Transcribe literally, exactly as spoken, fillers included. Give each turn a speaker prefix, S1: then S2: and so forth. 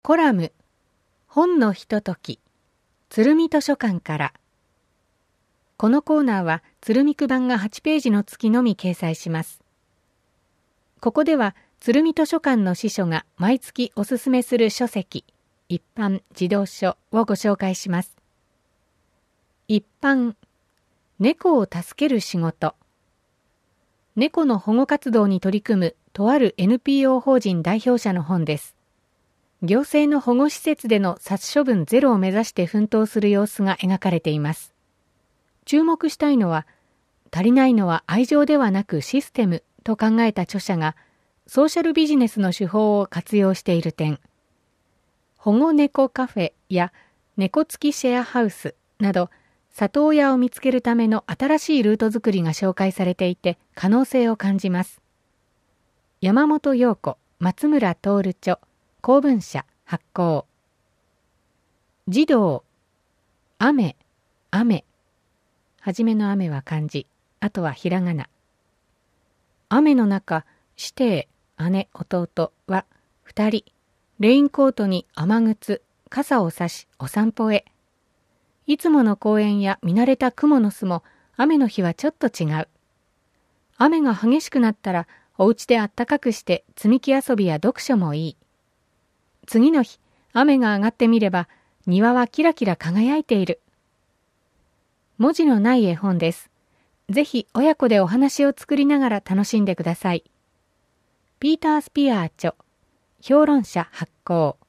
S1: コラム本のひととき鶴見図書館から。このコーナーは鶴見区版がはちページの月のみ掲載します。ここでは鶴見図書館の司書が毎月おすすめする書籍、一般児童書をご紹介します。一般、猫を助ける仕事。猫の保護活動に取り組むとある エヌピーオー 法人代表者の本です。行政の保護施設での殺処分ゼロを目指して奮闘する様子が描かれています。注目したいのは、足りないのは愛情ではなくシステムと考えた著者が、ソーシャルビジネスの手法を活用している点。保護猫カフェや猫付きシェアハウスなど、里親を見つけるための新しいルート作りが紹介されていて、可能性を感じます。山本陽子、松村徹著、公文社発行。児童、雨、雨。はじめの雨は漢字、あとはひらがな。雨の中、師弟、姉、弟は二人、レインコートに雨靴、傘を差しお散歩へ。いつもの公園や見慣れた蜘蛛の巣も雨の日はちょっと違う。雨が激しくなったらお家であったかくして積み木遊びや読書もいい。次の日、雨が上がってみれば庭はキラキラ輝いている。文字のない絵本です。ぜひ親子でお話を作りながら楽しんでください。ピーター・スピアー著、評論者発行。